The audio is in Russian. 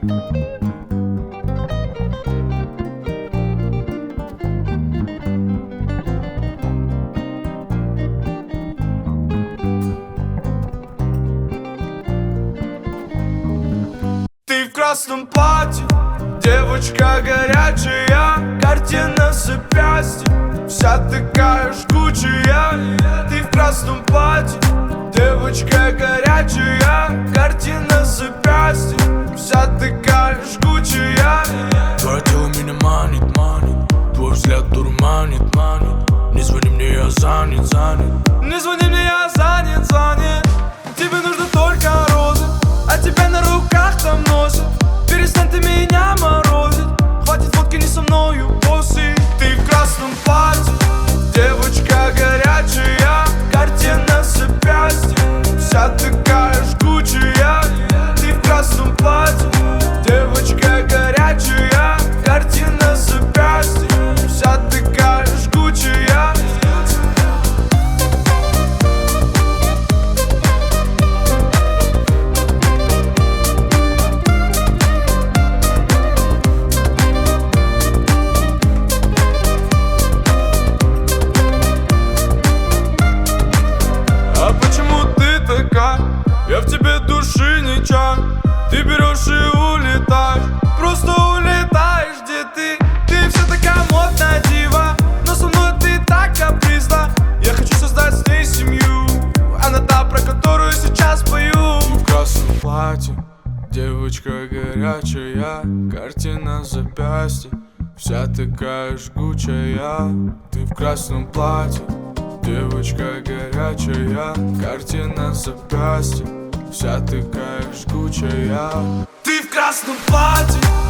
Ты в красном платье, девочка горячая, картина с запястья, вся такая жгучая. Ты в красном платье, девочка горячая, картина с запястья, вся такая жгучая. Твое тело меня манит, манит, твой взгляд дурманит, манит. Не звони мне, я занят, занят. Не звони мне, я занят, занят. Тебе нужно только розы, а тебя на руках там носят. Перестань ты меня морозить, хватит фотки не со мною, боссы. Ты в красном платье, девочка горячая, картина с запястья, вся такая жгучая. Ты в красном платье, девочка горячая, картина с запястья, вся такая жгучая. А почему ты такая? Я в тебе души не чаю. Ты берешь и улетаешь, просто улетаешь, где ты? Ты вся такая модная дива, но со мной ты так капризна. Я хочу создать с ней семью, она та, про которую сейчас пою. В красном платье, девочка горячая, картина с запястья, вся такая жгучая. Ты в красном платье, девочка горячая, картина с запястья, вся такая жгучая. Ты в красном платье,